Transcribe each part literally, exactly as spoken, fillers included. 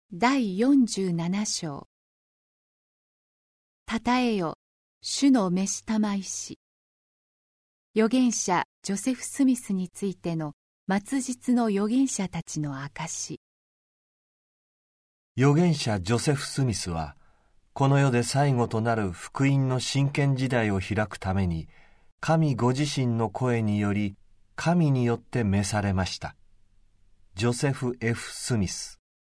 だいよんじゅうなな章。たたえよ、主の召したまいし。預言者ジョセフ・スミスについての末日の預言者たちの証。 預言者ジョセフ・スミスは、この世で最後となる福音の真剣時代を開くために、神ご自身の声により、神によって召されました。ジョセフ・ F ・スミス。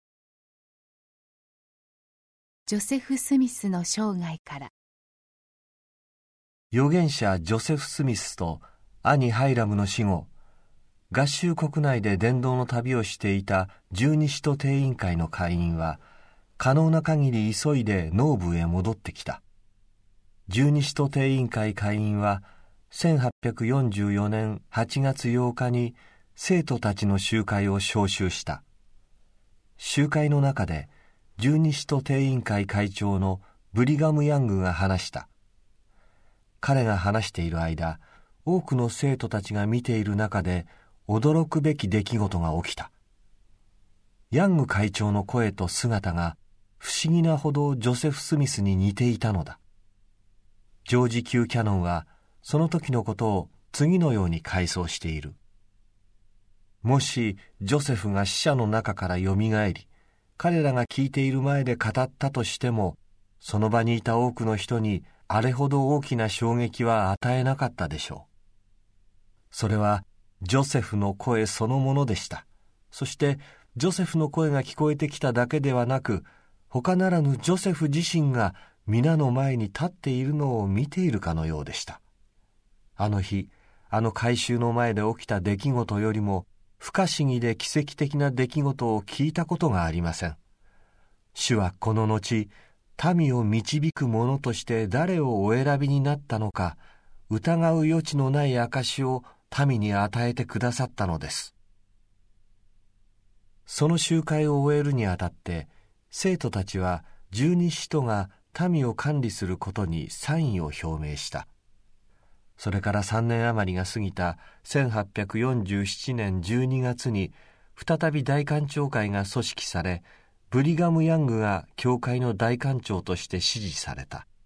ジョセフ・スミスの生涯から。 預言者ジョセフ・スミスと兄ハイラムの死後、合衆国内で伝道の旅をしていた十二使徒定員会の会員は、可能な限り急いで農部へ戻ってきた。十二使徒定員会会員は、せんはっぴゃくよんじゅうよねんはちがつようかに生徒たちの集会を招集した。集会の中で、十二使徒定員会会長のブリガム・ヤングが話した。彼が話している間、多くの生徒たちが見ている中で驚くべき出来事が起きた。ヤング会長の声と姿が不思議なほどジョセフ・スミスに似ていたのだ。ジョージ・キュー・キャノンはその時のことを次のように回想している。もしジョセフが死者の中からよみがえり、彼らが聞いている前で語ったとしても、その場にいた多くの人にあれほど大きな衝撃は与えなかったでしょう。それはジョセフの声そのものでした。そしてジョセフの声が聞こえてきただけではなく、他ならぬジョセフ自身が皆の前に立っているのを見ているかのようでした。あの日、あの改宗の前で起きた出来事よりも、不可思議で奇跡的な出来事を聞いたことがありません。主はこの後、民を導く者として誰をお選びになったのか、疑う余地のない証を民に与えてくださったのです。その集会を終えるにあたって、生徒たちは十二使徒が民を管理することに賛意を表明した。それから三年余りが過ぎたせんはっぴゃくよんじゅうななねんじゅうにがつに再び大官庁会が組織され、ブリガム・ヤングが教会の大官長として支持された。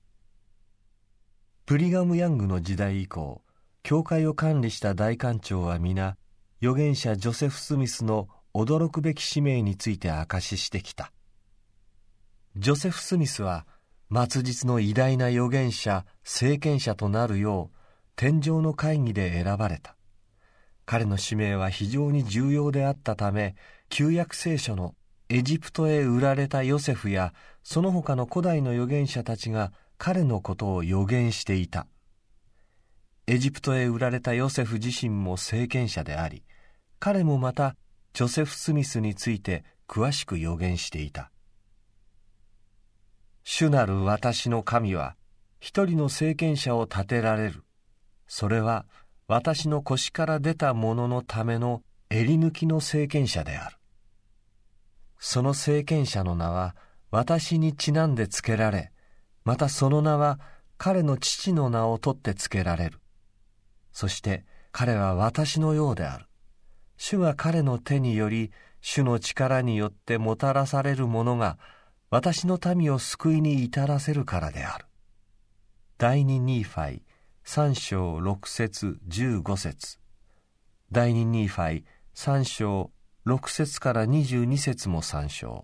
ブリガム・ヤングの時代以降、教会を管理した大官長は皆、預言者ジョセフ・スミスの驚くべき使命について証ししてきた。ジョセフ・スミスは、末日の偉大な預言者、聖賢者となるよう天上の会議で選ばれた。彼の使命は非常に重要であったため、旧約聖書のエジプトへ売られたヨセフやその他の古代の預言者たちが彼のことを預言していた。エジプトへ売られたヨセフ自身も聖賢者であり、彼もまたジョセフ・スミスについて詳しく預言していた。主なる私の神は一人の聖賢者を立てられる。それは私の腰から出た者のための襟抜きの聖賢者である。その聖賢者の名は私にちなんで付けられ、またその名は彼の父の名を取って付けられる。そして彼は私のようである。主が彼の手により、主の力によってもたらされるものが私の民を救いに至らせるからである。第二ニーファイ三章六節十五節、第二ニーファイ三章六節から二十二節も参照。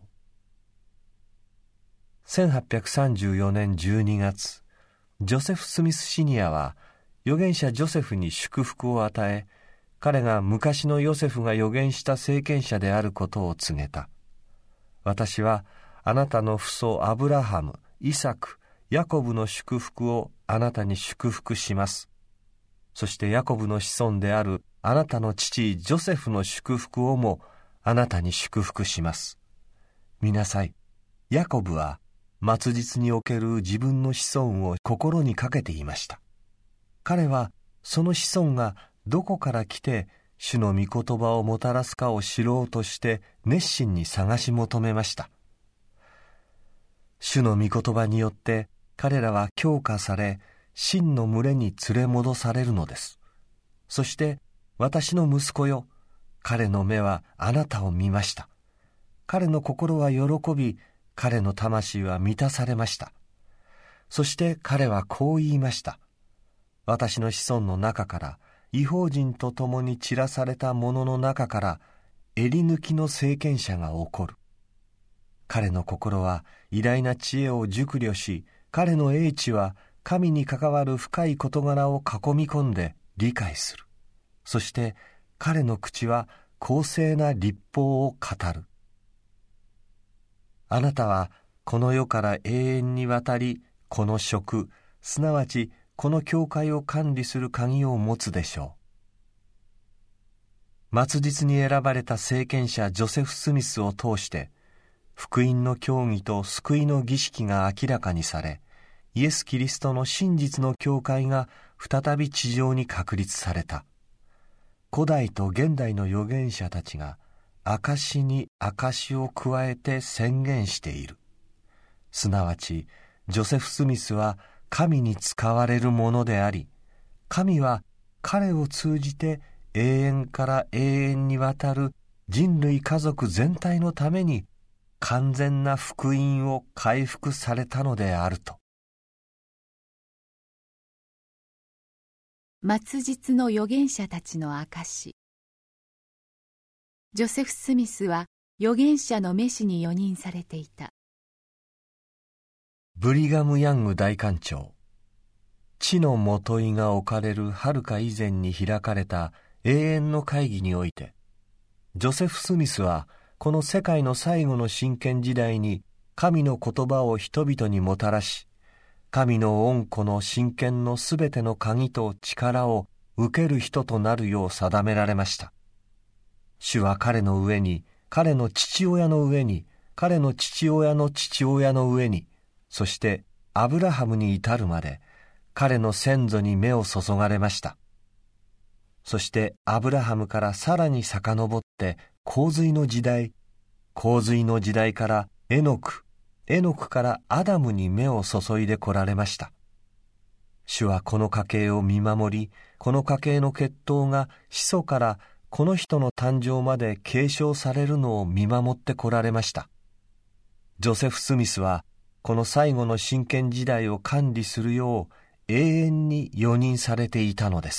せんはっぴゃくさんじゅうよねんじゅうにがつ、ジョセフ・スミスシニアは預言者ジョセフに祝福を与え、彼が昔のヨセフが預言した聖賢者であることを告げた。私はあなたの父祖アブラハム、イサク、ヤコブの祝福をあなたに祝福します。そしてヤコブの子孫であるあなたの父ジョセフの祝福をもあなたに祝福します。見なさい。ヤコブは末日における自分の子孫を心にかけていました。彼はその子孫がどこから来て主の御言葉をもたらすかを知ろうとして熱心に探し求めました。主の御言葉によって彼らは強化され、真の群れに連れ戻されるのです。そして私の息子よ、彼の目はあなたを見ました。 彼の心は喜び、彼の魂は満たされました。そして彼はこう言いました。私の子孫の中から、異邦人と共に散らされた者の中から、襟抜きの政権者が起こる。彼の心は偉大な知恵を熟慮し、彼の英知は神に関わる深い事柄を囲み込んで理解する。そして彼の口は公正な律法を語る。あなたはこの世から永遠にわたり、この職、すなわちこの教会を管理する鍵を持つでしょう。末日に選ばれた聖権者ジョセフ・スミスを通して、福音の教義と救いの儀式が明らかにされ、イエス・キリストの真実の教会が再び地上に確立された。古代と現代の預言者たちが証に証を加えて宣言している。すなわち、ジョセフ・スミスは神に使われるものであり、神は彼を通じて永遠から永遠にわたる人類家族全体のために完全な福音を回復されたのであると。 末日の預言者たちの証。ジョセフ・スミスは預言者の召しに予任されていた。 ブリガム・ヤング大官長、地のもといが置かれるはるか以前に開かれた永遠の会議において、ジョセフ・スミスはこの世界の最後の真剣時代に神の言葉を人々にもたらし、神の恩子の真剣のすべての鍵と力を受ける人となるよう定められました。主は彼の上に、彼の父親の上に、彼の父親の父親の上に、そしてアブラハムに至るまで、彼の先祖に目を注がれました。そしてアブラハムからさらに遡って洪水の時代、洪水の時代からエノク、エノクからアダムに目を注いで来られました。主はこの家系を見守り、この家系の血統が始祖からこの人の誕生まで継承されるのを見守って来られました。ジョセフ・スミスはこの最後の真剣時代を管理するよう永遠に予任されていたのです。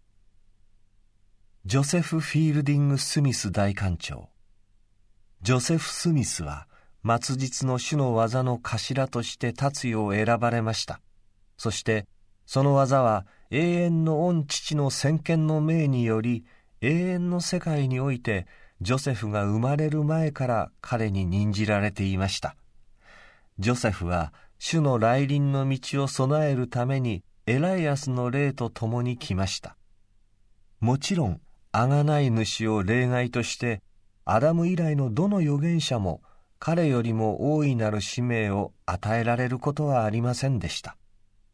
ジョセフ・フィールディング・スミス大官長。ジョセフ・スミスは末日の主の技の頭として立つよう選ばれました。そしてその技は永遠の御父の先見の命により永遠の世界においてジョセフが生まれる前から彼に任じられていました。ジョセフは主の来臨の道を備えるためにエライアスの霊と共に来ました。もちろん贖い主を例外としてアダム以来のどの預言者も彼よりも大いなる使命を与えられることはありませんでした。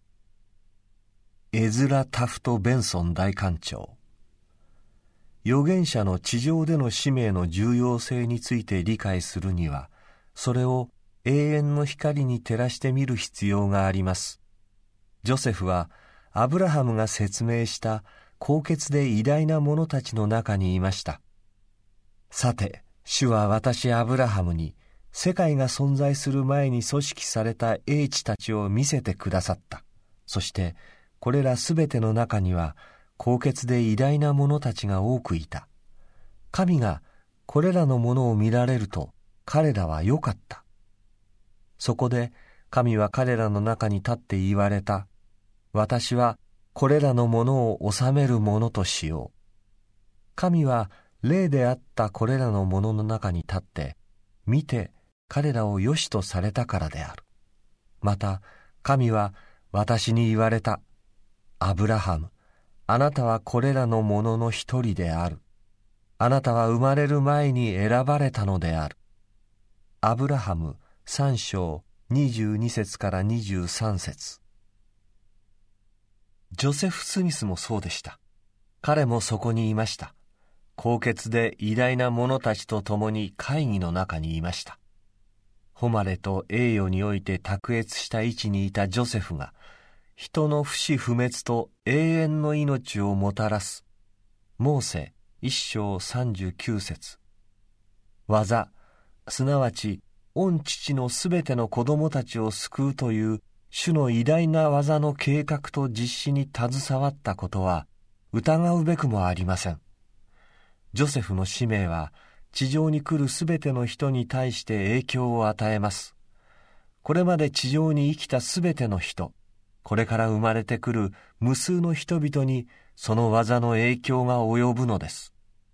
エズラ・タフト・ベンソン大官長。預言者の地上での使命の重要性について理解するには、それを永遠の光に照らしてみる必要があります。ジョセフはアブラハムが説明した高潔で偉大な者たちの中にいました。さて、主は私アブラハムに世界が存在する前に組織された英知たちを見せてくださった。そしてこれらすべての中には高潔で偉大な者たちが多くいた。神がこれらのものを見られると彼らはよかった。そこで神は彼らの中に立って言われた。私はこれらのものを治めるものとしよう。神は霊であったこれらのものの中に立って見て彼らを良しとされたからである。また神は私に言われた。アブラハム、あなたはこれらのものの一人である。あなたは生まれる前に選ばれたのである。アブラハム三章二十二節から二十三節。ジョセフ・スミスもそうでした。彼もそこにいました。高潔で偉大な者たちと共に会議の中にいました。誉れと栄誉において卓越した位置にいたジョセフが、人の不死不滅と永遠の命をもたらす。モーセ一章三十九節。技、 すなわち御父のすべての子供たちを救うという主の偉大な技の計画と実施に携わったことは疑うべくもありません。ジョセフの使命は地上に来るすべての人に対して影響を与えます。これまで地上に生きたすべての人、これから生まれてくる無数の人々にその技の影響が及ぶのです。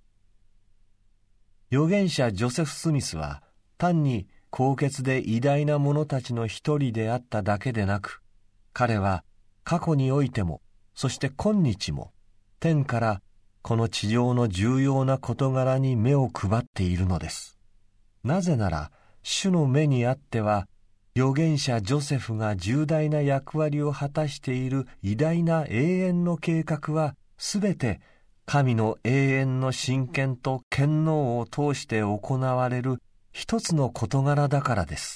預言者ジョセフ・スミスは単に高潔で偉大な者たちの一人であっただけでなく、彼は過去においても、そして今日も、天からこの地上の重要な事柄に目を配っているのです。なぜなら、主の目にあっては、預言者ジョセフが重大な役割を果たしている偉大な永遠の計画は、すべて神の永遠の神権と権能を通して行われる一つの事柄だからです。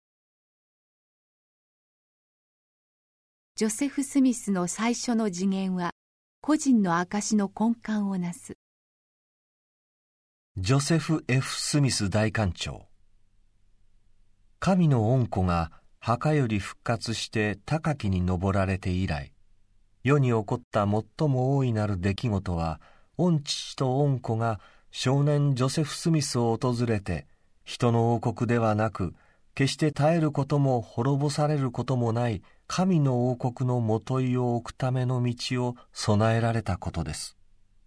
ジョセフ・スミスの最初の次元は、個人の証の根幹をなす。 ジョセフ・ F ・スミス大官長。神の御子が墓より復活して高きに昇られて以来、世に起こった最も大いなる出来事は、御父と御子が少年ジョセフ・スミスを訪れて、人の王国ではなく、決して絶えることも滅ぼされることもない神の王国のもといを置くための道を備えられたことです。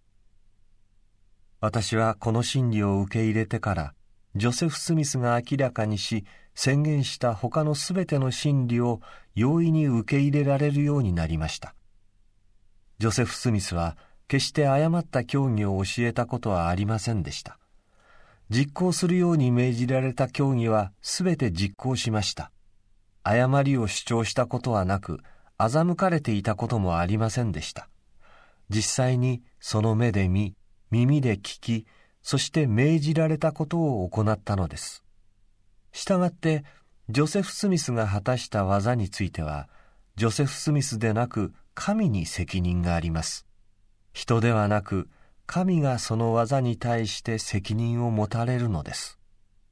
私はこの真理を受け入れてから、ジョセフ・スミスが明らかにし、宣言した他のすべての真理を容易に受け入れられるようになりました。ジョセフ・スミスは決して誤った教義を教えたことはありませんでした。実行するように命じられた教義はすべて実行しました。誤りを主張したことはなく、欺かれていたこともありませんでした。実際にその目で見、耳で聞き、そして命じられたことを行ったのです。したがって、ジョセフ・スミスが果たした技については、ジョセフ・スミスでなく神に責任があります。人ではなく、神がその技に対して責任を持たれるのです。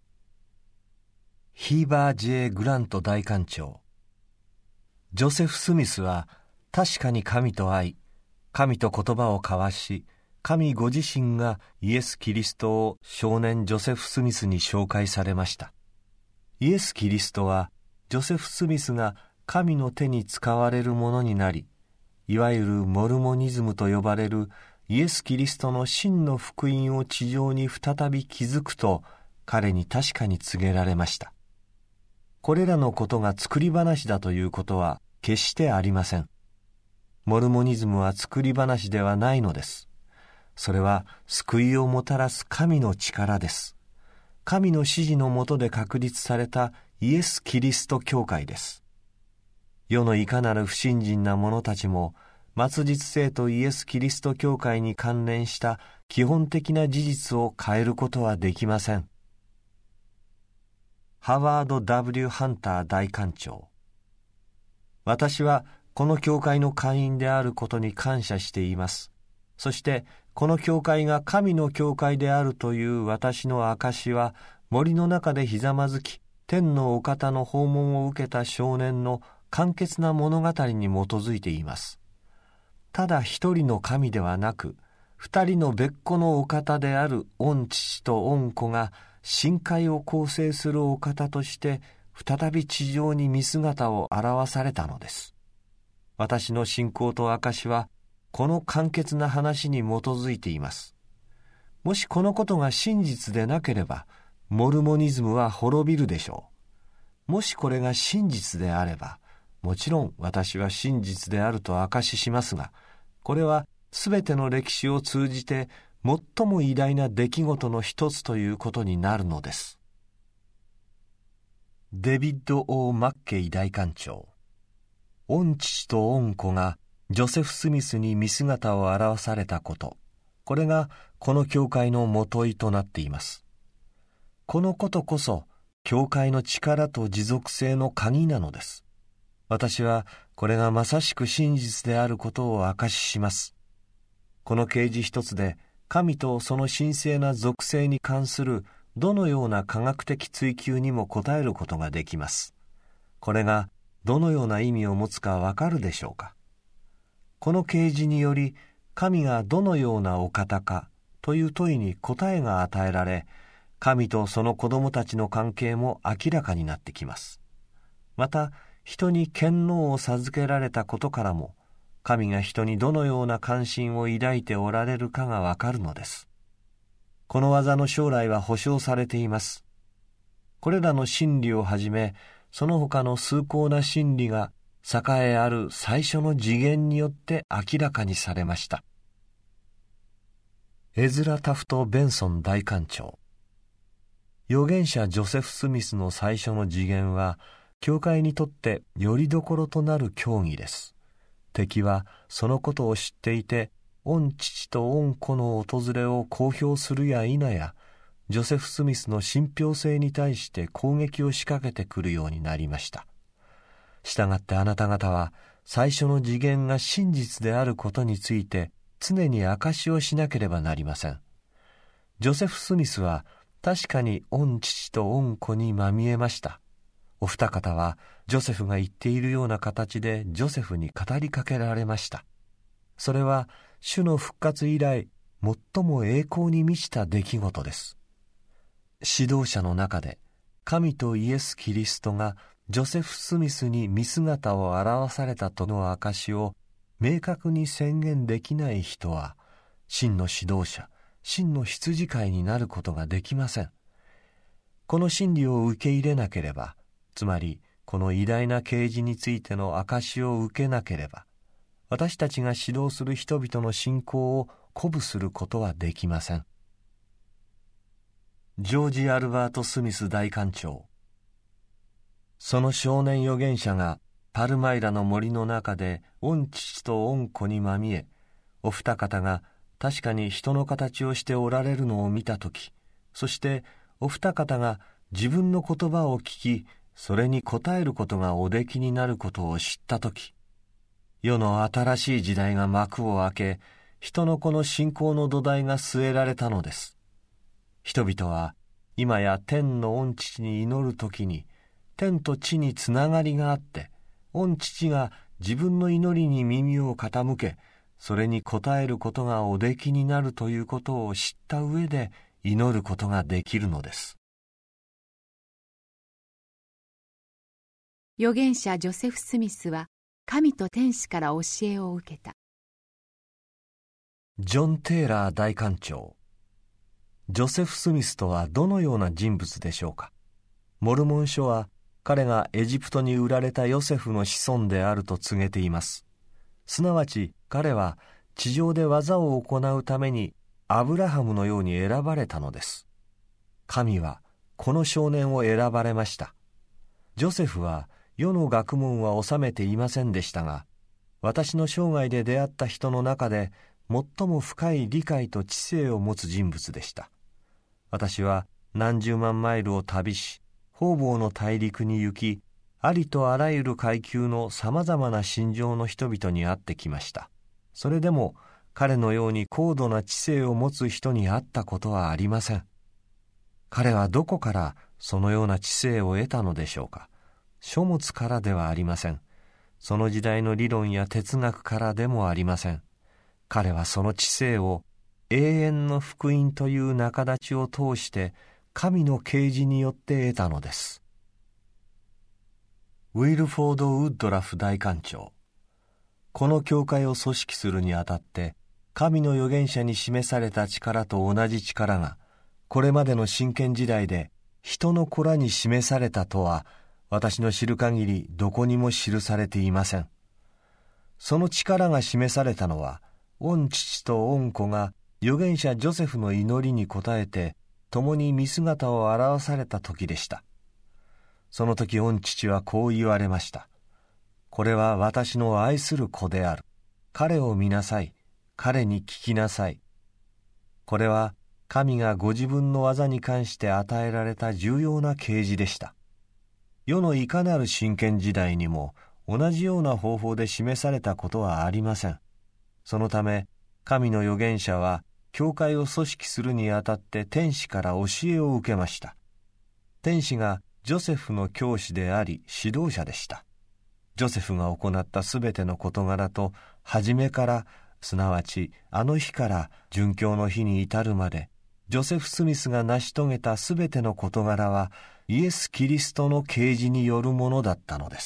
ヒーバー・ジェイ・グラント大官長。ジョセフ・スミスは確かに神と会い、神と言葉を交わし、神ご自身がイエス・キリストを少年ジョセフ・スミスに紹介されました。イエス・キリストはジョセフ・スミスが神の手に使われるものになり、いわゆるモルモニズムと呼ばれるイエス・キリストの真の福音を地上に再び築くと彼に確かに告げられました。これらのことが作り話だということは決してありません。モルモニズムは作り話ではないのです。それは救いをもたらす神の力です。神の指示のもとで確立されたイエス・キリスト教会です。世のいかなる不信心な者たちも、末日聖とイエス・キリスト教会に関連した基本的な事実を変えることはできません。ハワード・ ダブリュー ハンター大官長。私はこの教会の会員であることに感謝しています。そしてこの教会が神の教会であるという私の証は、森の中でひざまずき、天のお方の訪問を受けた少年の簡潔な物語に基づいています。ただ一人の神ではなく、二人の別個のお方である御父と御子が神界を構成するお方として再び地上に見姿を現されたのです。私の信仰と証はこの簡潔な話に基づいています。もしこのことが真実でなければ、モルモニズムは滅びるでしょう。もしこれが真実であれば、もちろん私は真実であると証ししますが、これはすべての歴史を通じて最も偉大な出来事の一つということになるのです。デビッド・オー・マッケイ大官長。御父と御子がジョセフ・スミスに見姿を現されたこと、これがこの教会のもといとなっています。このことこそ教会の力と持続性の鍵なのです。私はこれがまさしく真実であることを証しします。この啓示一つで、神とその神聖な属性に関するどのような科学的追求にも答えることができます。これがどのような意味を持つかわかるでしょうか。この啓示により、神がどのようなお方かという問いに答えが与えられ、神とその子供たちの関係も明らかになってきます。また、人に権能を授けられたことからも、神が人にどのような関心を抱いておられるかがわかるのです。この技の将来は保証されています。これらの真理をはじめ、その他の崇高な真理が栄えある最初の次元によって明らかにされました。エズラ・タフト・ベンソン大官長。預言者ジョセフ・スミスの最初の次元は、教会にとって拠り所となる教義です。敵はそのことを知っていて、御父と御子の訪れを公表するや否や、ジョセフ・スミスの信憑性に対して攻撃を仕掛けてくるようになりました。したがってあなた方は、最初の次元が真実であることについて、常に証しをしなければなりません。ジョセフ・スミスは、確かに御父と御子にまみえました。お二方はジョセフが言っているような形でジョセフに語りかけられました。それは主の復活以来最も栄光に満ちた出来事です。指導者の中で神とイエス・キリストがジョセフ・スミスに見姿を現されたとの証を明確に宣言できない人は真の指導者、真の羊飼いになることができません。この真理を受け入れなければ、つまりこの偉大な啓示についての証を受けなければ、私たちが指導する人々の信仰を鼓舞することはできません。ジョージ・アルバート・スミス大官長。その少年預言者がパルマイラの森の中で御父と御子にまみえ、お二方が確かに人の形をしておられるのを見たとき、そしてお二方が自分の言葉を聞き、それに応えることがおできになることを知ったとき、世の新しい時代が幕を開け、人の子の信仰の土台が据えられたのです。人々は今や天の御父に祈るときに、天と地につながりがあって、御父が自分の祈りに耳を傾け、それに応えることがおできになるということを知った上で祈ることができるのです。 預言者ジョセフ・スミスは神と天使から教えを受けた。 ジョン・テイラー大官長。ジョセフ・スミスとはどのような人物でしょうか。モルモン書は彼がエジプトに売られたヨセフの子孫であると告げています。すなわち彼は地上で技を行うためにアブラハムのように選ばれたのです。神はこの少年を選ばれました。ジョセフは世の学問は収めていませんでしたが、私の生涯で出会った人の中で最も深い理解と知性を持つ人物でした。私は何十万マイルを旅し、方々の大陸に行き、ありとあらゆる階級のさまざまな心情の人々に会ってきました。それでも彼のように高度な知性を持つ人に会ったことはありません。彼はどこからそのような知性を得たのでしょうか。書物からではありません。その時代の理論や哲学からでもありません。彼はその知性を永遠の福音という仲立ちを通して神の啓示によって得たのです。ウィルフォード・ウッドラフ大官長。この教会を組織するにあたって神の預言者に示された力と同じ力がこれまでの真剣時代で人の子らに示されたとは私の知る限りどこにも記されていません。その力が示されたのは、御父と御子が預言者ジョセフの祈りに応えて、共に見姿を現された時でした。その時御父はこう言われました。これは私の愛する子である。彼を見なさい。彼に聞きなさい。これは神がご自分の技に関して与えられた重要な啓示でした。世のいかなる真剣時代にも同じような方法で示されたことはありません。そのため、神の預言者は教会を組織するにあたって天使から教えを受けました。天使がジョセフの教師であり指導者でした。ジョセフが行ったすべての事柄と、初めから、すなわちあの日から殉教の日に至るまで、ジョセフ・スミスが成し遂げたすべての事柄は、イエス・キリストの啓示によるものだったのです。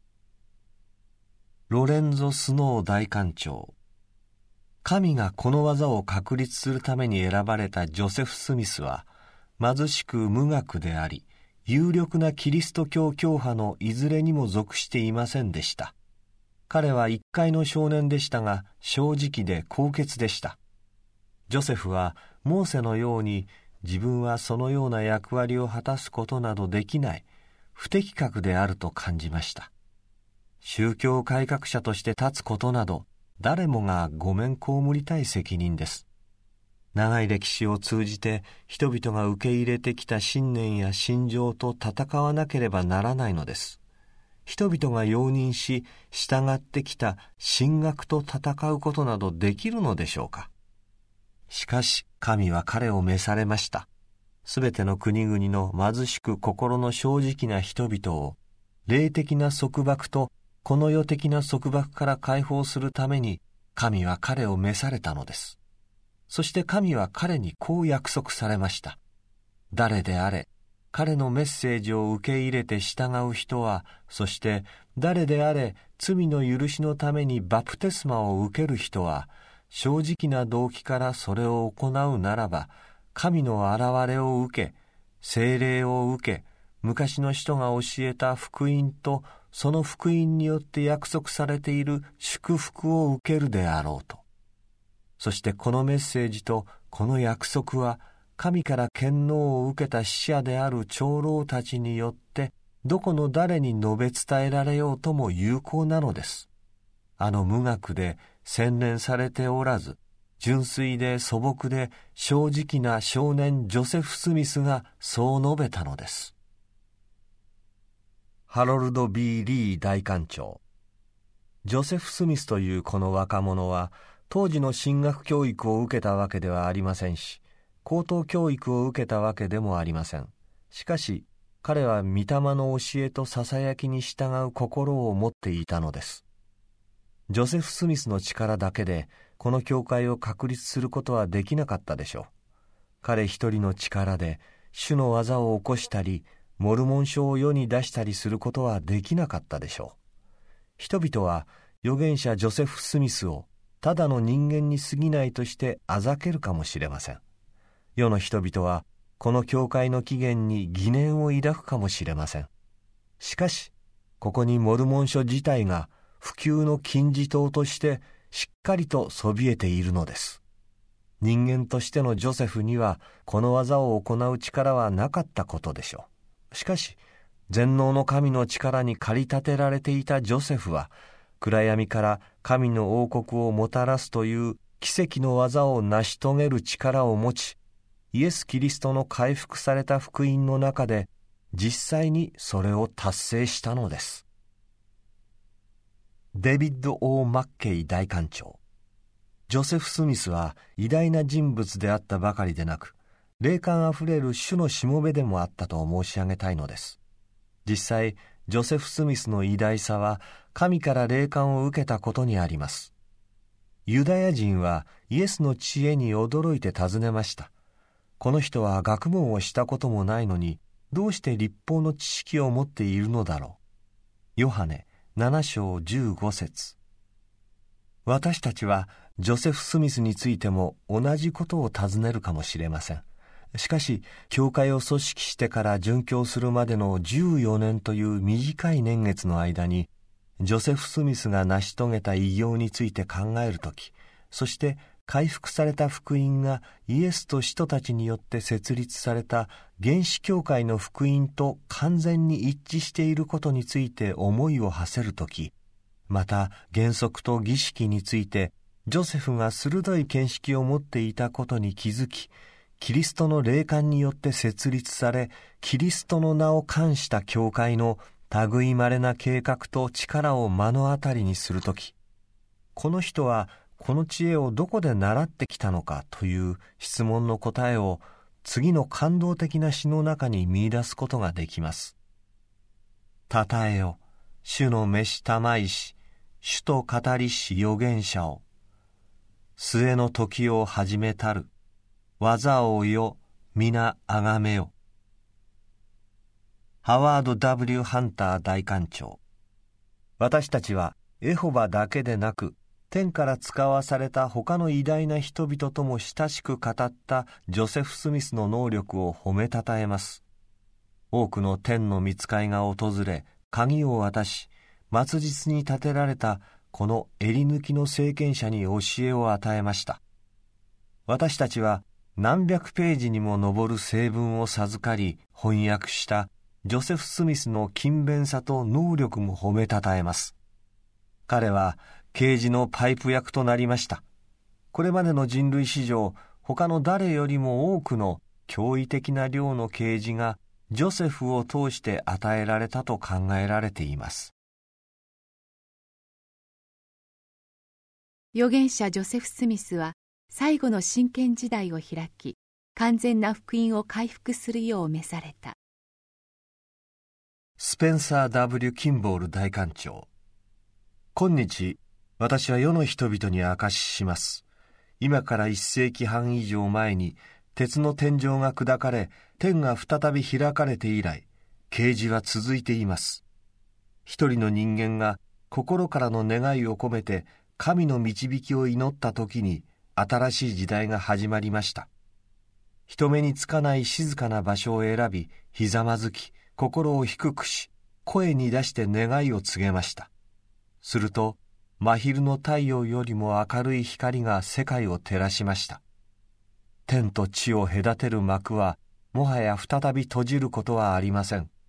ロレンゾ・スノー大官長。神がこの技を確立するために選ばれたジョセフ・スミスは、貧しく無学であり、有力なキリスト教教派のいずれにも属していませんでした。彼は一介の少年でしたが、正直で高潔でした。ジョセフはモーセのように、自分はそのような役割を果たすことなどできない、不適格であると感じました。宗教改革者として立つことなど、誰もがごめん被りたい責任です。長い歴史を通じて人々が受け入れてきた信念や信条と戦わなければならないのです。人々が容認し従ってきた神学と戦うことなどできるのでしょうか。しかし神は彼を召されました。すべての国々の貧しく心の正直な人々を霊的な束縛とこの世的な束縛から解放するために神は彼を召されたのです。そして神は彼にこう約束されました。誰であれ、彼のメッセージを受け入れて従う人は、そして誰であれ、罪の許しのためにバプテスマを受ける人は、正直な動機からそれを行うならば、神の現れを受け、聖霊を受け、昔の人が教えた福音と、その福音によって約束されている祝福を受けるであろうと。そしてこのメッセージとこの約束は神から権能を受けた使者である長老たちによってどこの誰に述べ伝えられようとも有効なのです。あの無学で洗練されておらず、純粋で素朴で正直な少年ジョセフ・スミスがそう述べたのです。ハロルド・ビー・リー大官長。ジョセフ・スミスというこの若者は当時の神学教育を受けたわけではありませんし、高等教育を受けたわけでもありません。しかし、彼は御霊の教えとささやきに従う心を持っていたのです。ジョセフ・スミスの力だけで、この教会を確立することはできなかったでしょう。彼一人の力で、主の技を起こしたり、モルモン書を世に出したりすることはできなかったでしょう。人々は、預言者ジョセフ・スミスを、ただの人間に過ぎないとしてあざけるかもしれません。世の人々はこの教会の起源に疑念を抱くかもしれません。しかし、ここにモルモン書自体が普及の金字塔としてしっかりとそびえているのです。人間としてのジョセフにはこの技を行う力はなかったことでしょう。しかし、全能の神の力に駆り立てられていたジョセフは、暗闇から神の王国をもたらすという奇跡の技を成し遂げる力を持ち、イエス・キリストの回復された福音の中で実際にそれを達成したのです。デビッド・オー・マッケイ大官長。ジョセフ・スミスは偉大な人物であったばかりでなく、霊感あふれる主のしもべでもあったと申し上げたいのです。実際、ジョセフ・スミスの偉大さは神から霊感を受けたことにあります。ユダヤ人はイエスの知恵に驚いて尋ねました。この人は学問をしたこともないのに、どうして律法の知識を持っているのだろう。ヨハネなな章じゅうご節。私たちはジョセフ・スミスについても同じことを尋ねるかもしれません。しかし、教会を組織してから殉教するまでのじゅうよねんという短い年月の間に、ジョセフ・スミスが成し遂げた偉業について考えるとき、そして回復された福音がイエスと使徒たちによって設立された原始教会の福音と完全に一致していることについて思いを馳せるとき、また原則と儀式についてジョセフが鋭い見識を持っていたことに気づき、キリストの霊感によって設立され、キリストの名を冠した教会の類いまれな計画と力を目の当たりにするとき、この人はこの知恵をどこで習ってきたのかという質問の答えを次の感動的な詩の中に見出すことができます。たたえよ、主の召したまいし、主と語りし預言者を。末の時を始めたる、技をよ、皆あがめよ。ハワード ダブリュー ハンター大官長。私たちはエホバだけでなく、天から使わされた他の偉大な人々とも親しく語ったジョセフ・スミスの能力を褒めたたえます。多くの天の御使いが訪れ、鍵を渡し、末日に立てられたこの襟抜きの聖賢者に教えを与えました。私たちは何百ページにも上る聖文を授かり翻訳したジョセフ・スミスの勤勉さと能力も褒めたたえます。彼は啓示のパイプ役となりました。これまでの人類史上、他の誰よりも多くの驚異的な量の啓示がジョセフを通して与えられたと考えられています。 預言者ジョセフ・スミスは最後の真剣時代を開き、完全な福音を回復するよう召された。 スペンサー ダブリュー キンボール大官長。今日、私は世の人々に証しします。今から一世紀半以上前に、鉄の天井が砕かれ、天が再び開かれて以来、啓示は続いています。一人の人間が心からの願いを込めて、神の導きを祈った時に、新しい時代が始まりました。人目につかない静かな場所を選び、ひざまずき、心を低くし、声に出して願いを告げました。すると、真昼の太陽よりも明るい光が世界を照らしました。天と地を隔てる幕は、もはや再び閉じることはありません。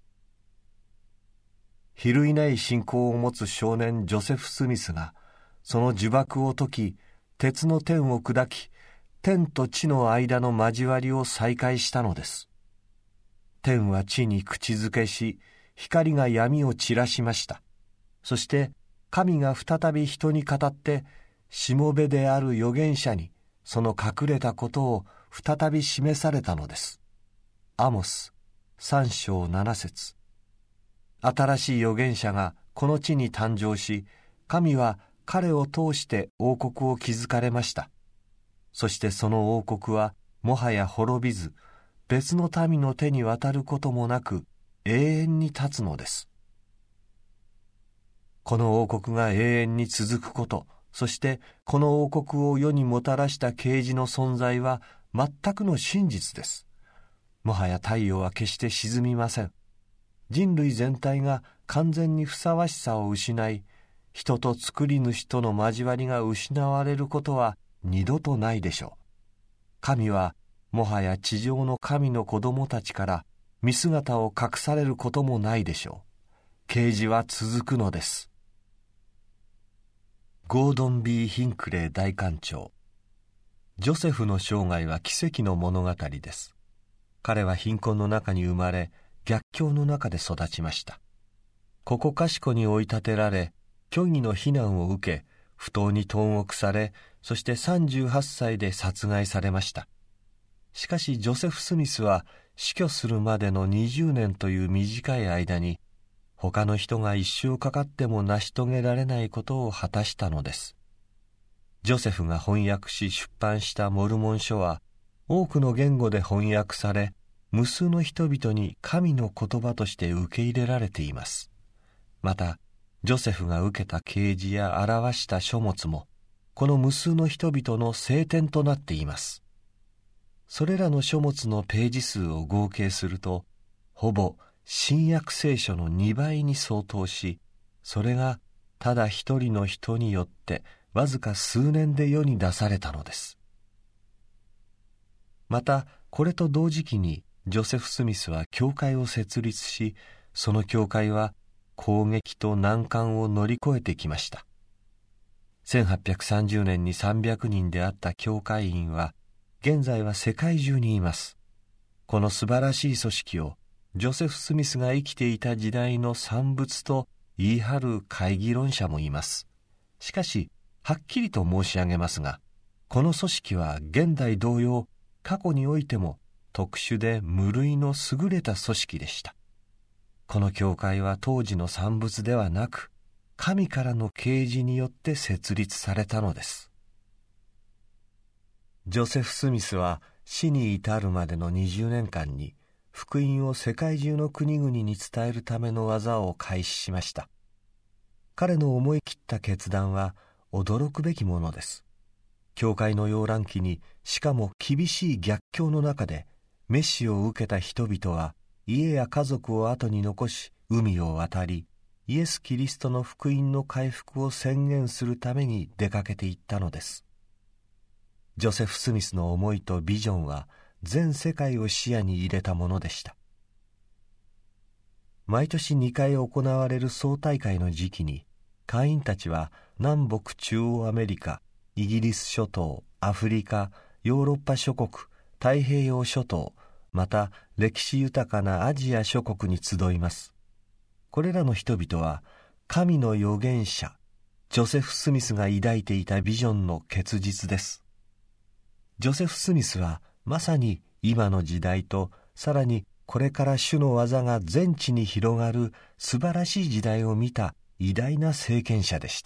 比類ない信仰を持つ少年ジョセフ・スミスが、その呪縛を解き、鉄の天を砕き、天と地の間の交わりを再開したのです。天は地に口づけし、光が闇を散らしました。そして、神が再び人に語って、しもべである預言者に、その隠れたことを再び示されたのです。アモス三章七節。新しい預言者がこの地に誕生し、神は彼を通して王国を築かれました。そしてその王国はもはや滅びず、別の民の手に渡ることもなく永遠に立つのです。この王国が永遠に続くこと、そしてこの王国を世にもたらした啓示の存在は全くの真実です。もはや太陽は決して沈みません。人類全体が完全にふさわしさを失い、人と作り主との交わりが失われることは二度とないでしょう。神はもはや地上の神の子供たちから見姿を隠されることもないでしょう。啓示は続くのです。ゴードン・ビー・ヒンクレー大官長。ジョセフの生涯は奇跡の物語です。彼は貧困の中に生まれ、逆境の中で育ちました。ここかしこに追い立てられ、虚偽の非難を受け、不当に投獄され、そしてさんじゅうはっさいで殺害されました。しかしジョセフ・スミスは死去するまでのにじゅうねんという短い間に、他の人が一生かかっても成し遂げられないことを果たしたのです。ジョセフが翻訳し出版したモルモン書は、多くの言語で翻訳され、無数の人々に神の言葉として受け入れられています。また、ジョセフが受けた啓示や表した書物も、この無数の人々の聖典となっています。それらの書物のページ数を合計すると、ほぼ新約聖書のにばいに相当し、それがただ一人の人によってわずか数年で世に出されたのです。また、これと同時期にジョセフ・スミスは教会を設立し、その教会は攻撃と難関を乗り越えてきました。せんはっぴゃくさんじゅうねんにさんびゃくにんであった教会員は、現在は世界中にいます。この素晴らしい組織を、ジョセフ・スミスが生きていた時代の産物と言い張る会議論者もいます。しかし、 はっきりと申し上げますが、この組織は現代同様、過去においても特殊で無類の優れた組織でした。この教会は当時の産物ではなく、神からの啓示によって設立されたのです。ジョセフ・スミスは死に至るまでのにじゅうねんかんに、福音を世界中の国々に伝えるための技を開始しました。彼の思い切った決断は驚くべきものです。教会の溶乱期に、しかも厳しい逆境の中で、メシを受けた人々は家や家族を後に残し海を渡り、イエス・キリストの福音の回復を宣言するために出かけていったのです。ジョセフ・スミスの思いとビジョンは全世界を視野に入れたものでした。毎年にかい行われる総大会の時期に、会員たちは南北中央アメリカ、イギリス諸島、アフリカ、ヨーロッパ諸国、太平洋諸島、また歴史豊かなアジア諸国に集います。これらの人々は神の預言者ジョセフ・スミスが抱いていたビジョンの結実です。ジョセフ・スミスはまさに今の時代と、さらにこれから主の技が全地に広がる素晴らしい時代を見た偉大な聖賢者でした。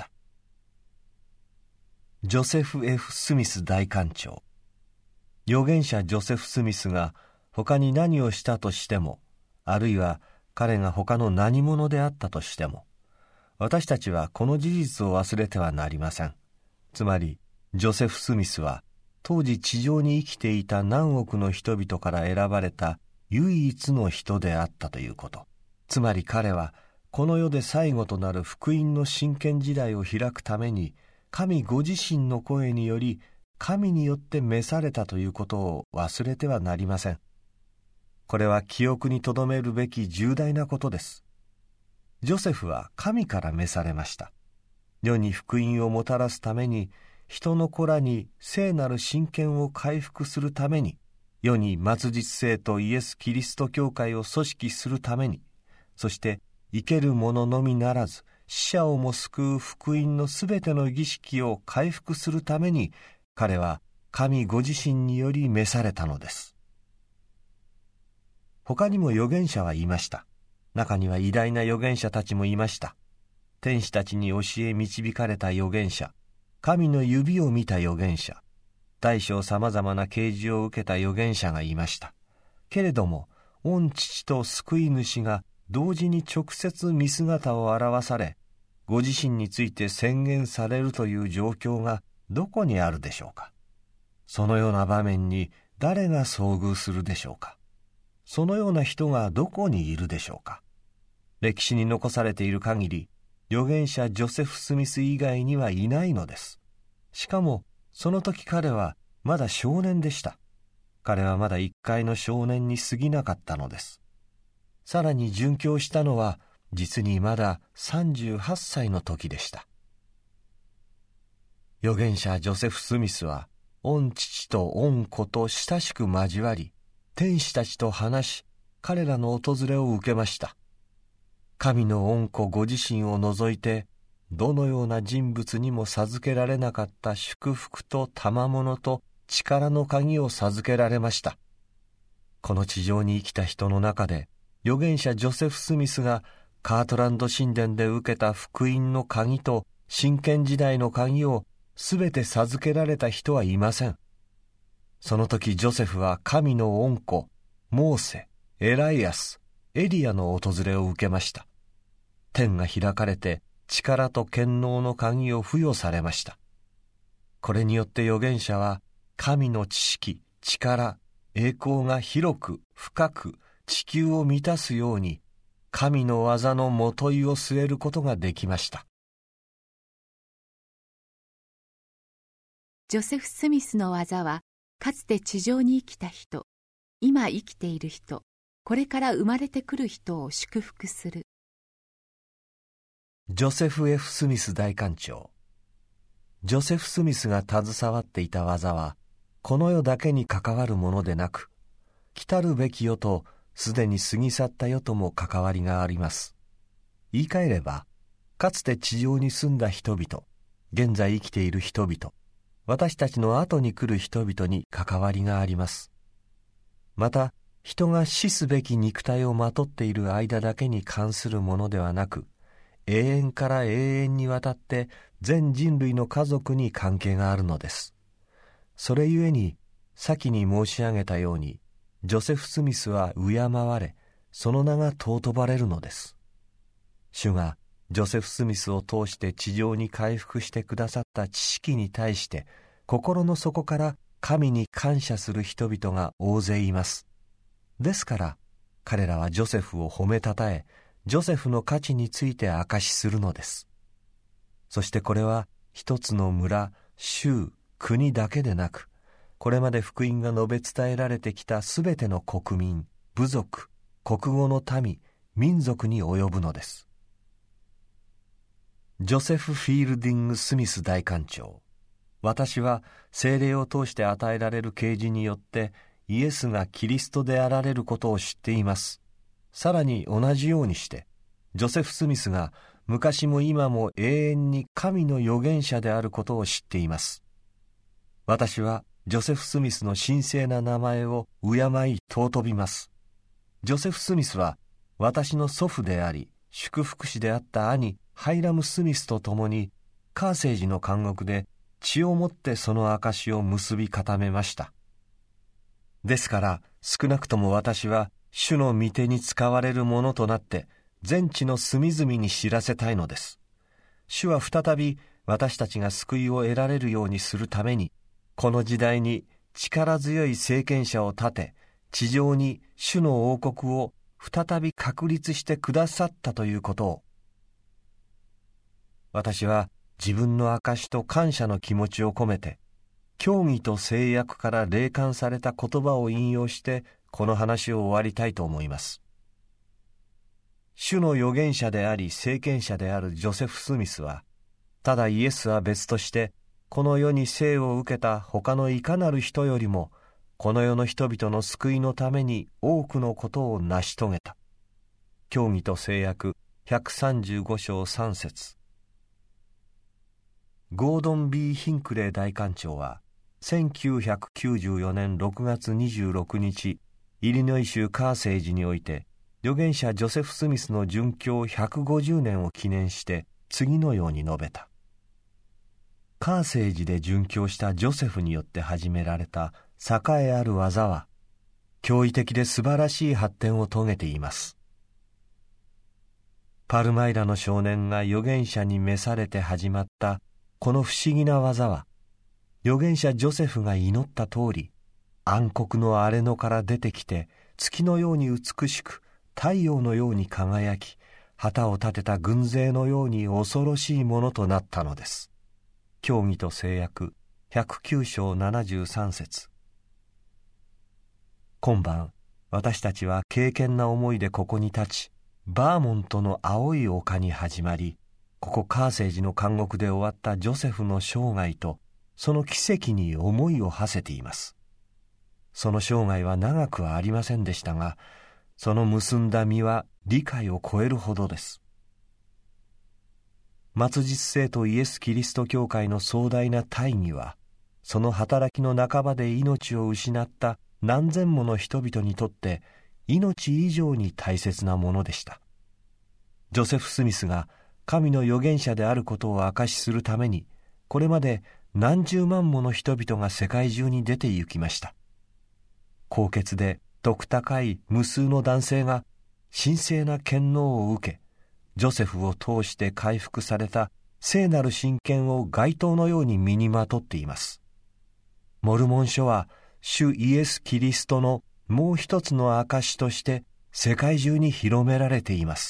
ジョセフ・ F ・スミス大官長。預言者ジョセフ・スミスが他に何をしたとしても、あるいは彼が他の何者であったとしても、私たちはこの事実を忘れてはなりません。つまり、ジョセフ・スミスは当時地上に生きていた何億の人々から選ばれた唯一の人であったということ。つまり彼はこの世で最後となる福音の真剣時代を開くために、神ご自身の声により神によって召されたということを忘れてはなりません。これは記憶に留めるべき重大なことです。ジョセフは神から召されました。世に福音をもたらすために、人の子らに聖なる真剣を回復するために、世に末日聖とイエス・キリスト教会を組織するために、そして生ける者のみならず死者をも救う福音のすべての儀式を回復するために、彼は神ご自身により召されたのです。他にも預言者はいました。中には偉大な預言者たちもいました。天使たちに教え導かれた預言者、神の指を見た預言者、大小さまざまな啓示を受けた預言者がいました。けれども、御父と救い主が同時に直接見姿を現され、ご自身について宣言されるという状況がどこにあるでしょうか。そのような場面に誰が遭遇するでしょうか。そのような人がどこにいるでしょうか。歴史に残されている限り、預言者ジョセフ・スミス以外にはいないのです。しかも、その時彼はまだ少年でした。彼はまだ一介の少年に過ぎなかったのです。さらに殉教したのは、実にまださんじゅうはっさいの時でした。預言者ジョセフ・スミスは、御父と御子と親しく交わり、天使たちと話し、彼らの訪れを受けました。神の御子ご自身を除いて、どのような人物にも授けられなかった祝福と賜物と力の鍵を授けられました。この地上に生きた人の中で、預言者ジョセフ・スミスがカートランド神殿で受けた福音の鍵と真剣時代の鍵をすべて授けられた人はいません。その時ジョセフは神の御子、モーセ、エライアス、エリアの訪れを受けました。天が開かれて力と権能の鍵を付与されました。これによって預言者は神の知識、力、栄光が広く深く地球を満たすように神の技のもといを据えることができました。 ジョセフ・スミスの技はかつて地上に生きた人、今生きている人、これから生まれてくる人を祝福する。 ジョセフ・ F ・スミス大官長。ジョセフ・スミスが携わっていた技は、この世だけに関わるものでなく、来たるべき世とすでに過ぎ去った世とも関わりがあります。言い換えれば、かつて地上に住んだ人々、 現在生きている人々、私たちの後に来る人々に関わりがあります。また、人が死すべき肉体をまとっている間だけに関するものではなく、永遠から永遠にわたって全人類の家族に関係があるのです。それゆえに、先に申し上げたように、ジョセフ・スミスは敬われ、その名が尊ばれるのです。主がジョセフ・スミスを通して地上に回復してくださった知識に対して、心の底から神に感謝する人々が大勢います。ですから、彼らはジョセフを褒めたたえ、ジョセフの価値について証しするのです。そしてこれは一つの村、州、国だけでなく、これまで福音が述べ伝えられてきたすべての国民、部族、国語の民、民族に及ぶのです。ジョセフ・フィールディング・スミス大官長、私は聖霊を通して与えられる啓示によってイエスがキリストであられることを知っています。さらに同じようにして、ジョセフ・スミスが昔も今も永遠に神の預言者であることを知っています。私はジョセフ・スミスの神聖な名前を敬い尊びます。ジョセフ・スミスは私の祖父であり、祝福師であった兄ハイラム・スミスと共にカーセージの監獄で血をもってその証を結び固めました。ですから少なくとも私は主の御手に使われるものとなって全地の隅々に知らせたいのです。主は再び私たちが救いを得られるようにするために、この時代に力強い政権者を立て、地上に主の王国を再び確立してくださったということを、私は自分の証と感謝の気持ちを込めて、教義と誓約から霊感された言葉を引用して、この話を終わりたいと思います。主の預言者であり、聖権者であるジョセフ・スミスは、ただイエスは別として、この世に生を受けた他のいかなる人よりも、この世の人々の救いのために多くのことを成し遂げた。教義と誓約ひゃくさんじゅうご章さん節。ゴードン・ B ・ヒンクレイ大官長は、せんきゅうひゃくきゅうじゅうよねんろくがつにじゅうろくにち、イリノイ州カーセージにおいて、預言者ジョセフ・スミスの殉教ひゃくごじゅうねんを記念して次のように述べた。カーセージで殉教したジョセフによって始められた栄えある技は、驚異的で素晴らしい発展を遂げています。パルマイラの少年が預言者に召されて始まったこの不思議な技は、預言者ジョセフが祈った通り、暗黒の荒れ野から出てきて、月のように美しく、太陽のように輝き、旗を立てた軍勢のように恐ろしいものとなったのです。教義と誓約ひゃくきゅう章ななじゅうさん節。今晩、私たちは敬虔な思いでここに立ち、バーモントの青い丘に始まり、ここカーセージの監獄で終わったジョセフの生涯と、その奇跡に思いを馳せています。その生涯は長くはありませんでしたが、その結んだ実は理解を超えるほどです。末日聖とイエス・キリスト教会の壮大な大義は、その働きの半ばで命を失った何千もの人々にとって命以上に大切なものでした。ジョセフ・スミスが神の預言者であることを証しするために、これまで何十万もの人々が世界中に出て行きました。高潔で徳高い無数の男性が神聖な権能を受け、ジョセフを通して回復された聖なる神権を街灯のように身にまとっています。モルモン書は主イエス・キリストのもう一つの証として世界中に広められています。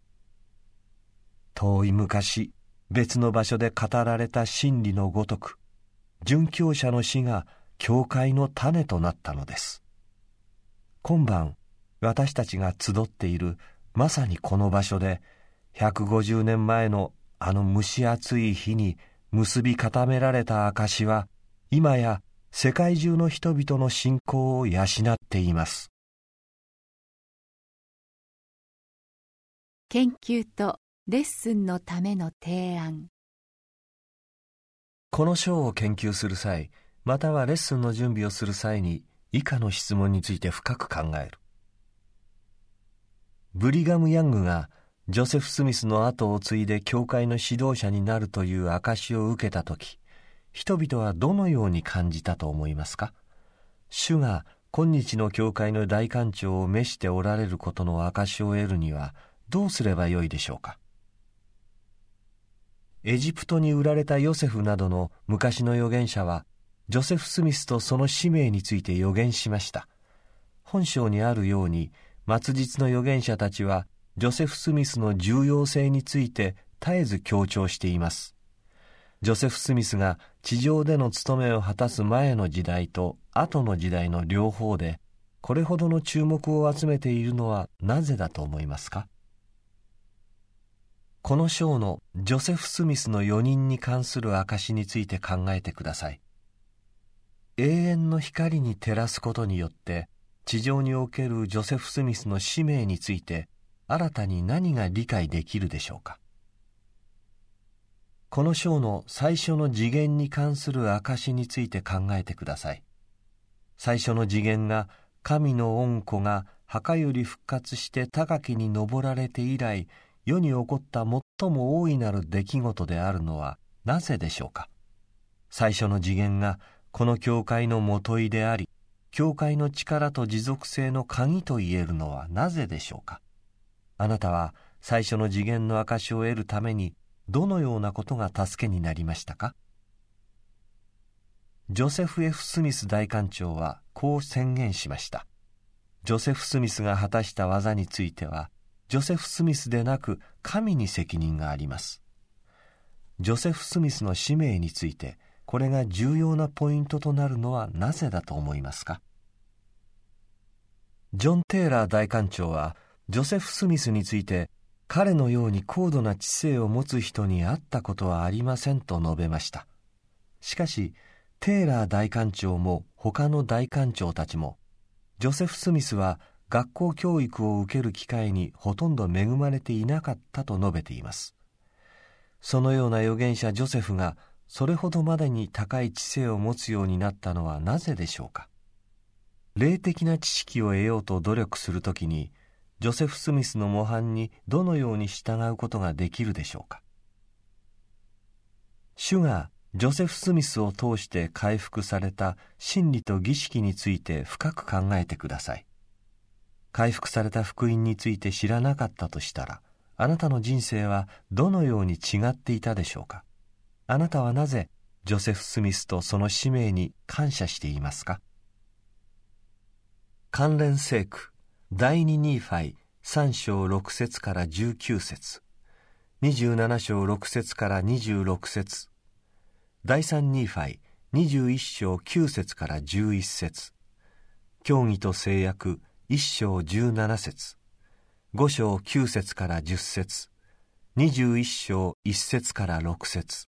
遠い昔、別の場所で語られた真理のごとく、殉教者の死が教会の種となったのです。今晩、私たちが集っているまさにこの場所で、ひゃくごじゅうねんまえのあの蒸し暑い日に結び固められた証は、今や世界中の人々の信仰を養っています。 研究とレッスンのための提案。 この章を研究する際、またはレッスンの準備をする際に、以下の質問について深く考える。ブリガム・ヤングがジョセフ・スミスの後を継いで教会の指導者になるという証しを受けたとき、人々はどのように感じたと思いますか？主が今日の教会の大官長を召しておられることの証しを得るにはどうすればよいでしょうか？エジプトに売られたヨセフなどの昔の預言者は、ジョセフ・スミスとその使命について預言しました。本章にあるように、末日の預言者たちは、ジョセフ・スミスの重要性について絶えず強調しています。ジョセフ・スミスが地上での務めを果たす前の時代と後の時代の両方で、これほどの注目を集めているのはなぜだと思いますか？この章のジョセフ・スミスのよにんに関する証について考えてください。永遠の光に照らすことによって、地上におけるジョセフ・スミスの使命について、新たに何が理解できるでしょうか？この章の最初の次元に関する証について考えてください。最初の次元が、神の御子が墓より復活して高きに登られて以来、世に起こった最も大いなる出来事であるのはなぜでしょうか？最初の次元がこの教会のもといであり、教会の力と持続性の鍵と言えるのはなぜでしょうか？あなたは最初の次元の証を得るためにどのようなことが助けになりましたか？ジョセフ・ F ・スミス大官長はこう宣言しました。ジョセフ・スミスが果たした技については、ジョセフ・スミスでなく神に責任があります。ジョセフ・スミスの使命について、これが重要なポイントとなるのはなぜだと思いますか？ジョン・テイラー大官長は、ジョセフ・スミスについて、彼のように高度な知性を持つ人に会ったことはありませんと述べました。しかし、テイラー大官長も他の大官長たちも、ジョセフ・スミスは学校教育を受ける機会にほとんど恵まれていなかったと述べています。そのような預言者ジョセフがそれほどまでに高い知性を持つようになったのはなぜでしょうか。霊的な知識を得ようと努力するときに、ジョセフ・スミスの模範にどのように従うことができるでしょうか。主がジョセフ・スミスを通して回復された真理と儀式について深く考えてください。回復された福音について知らなかったとしたら、あなたの人生はどのように違っていたでしょうか。あなたはなぜジョセフ・スミスとその使命に感謝していますか。関連聖句、第二ニーファイ三章六節から十九節、二十七章六節から二十六節、第三ニーファイ二十一章九節から十一節、教義と誓約一章十七節、五章九節から十節、二十一章一節から六節。